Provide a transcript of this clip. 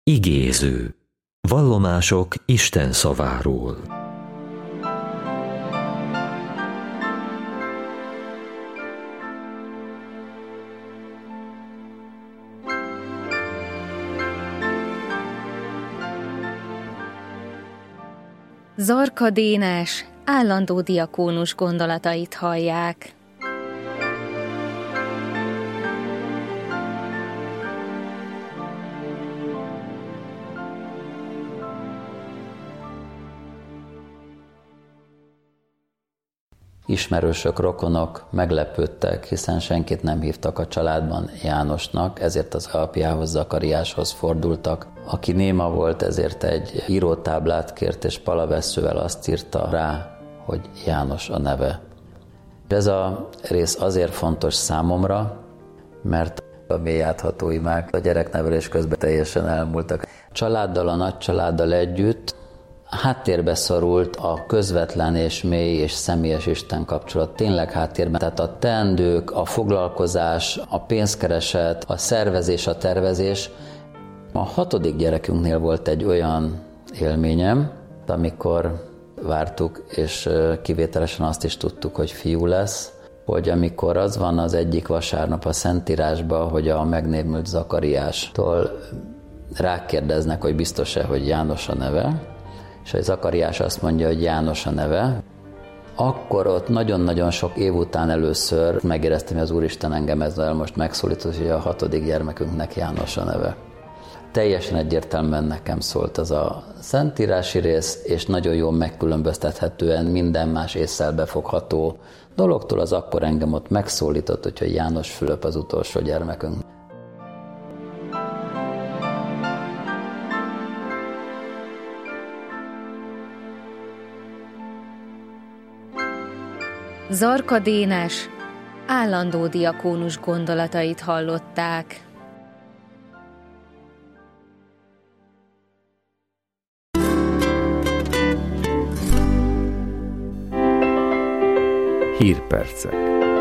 Igéző. Vallomások Isten szaváról. Zarka Dénes állandó diakónus gondolatait hallják. Ismerősök, rokonok meglepődtek, hiszen senkit nem hívtak a családban Jánosnak, ezért az apjához, Zakariáshoz fordultak. Aki néma volt, ezért egy írótáblát kért, és palavesszővel azt írta rá, hogy János a neve. Ez a rész azért fontos számomra, mert a mély átható imák a gyereknevelés közben teljesen elmúltak. Családdal, a nagycsaláddal együtt háttérbe szorult a közvetlen és mély és személyes Isten kapcsolat. Tényleg háttérben. Tehát a teendők, a foglalkozás, a pénzkereset, a szervezés, a tervezés. A 6. gyerekünknél volt egy olyan élményem, amikor vártuk, és kivételesen azt is tudtuk, hogy fiú lesz, hogy amikor az van az egyik vasárnap a Szentírásban, hogy a megnémült Zakariástól rákérdeznek, hogy biztos-e, hogy János a neve, és hogy Zakariás azt mondja, hogy János a neve, akkor ott nagyon-nagyon sok év után először megéreztem, hogy az Úristen engem ezzel most megszólított, hogy a 6. gyermekünknek János a neve. Teljesen egyértelműen nekem szólt az a szentírási rész, és nagyon jól megkülönböztethetően minden más ésszel befogható dologtól az akkor engem ott megszólított, hogy János Fülöp az utolsó gyermekünk. Zarka Dénes állandó diakónus gondolatait hallották. Hírpercek.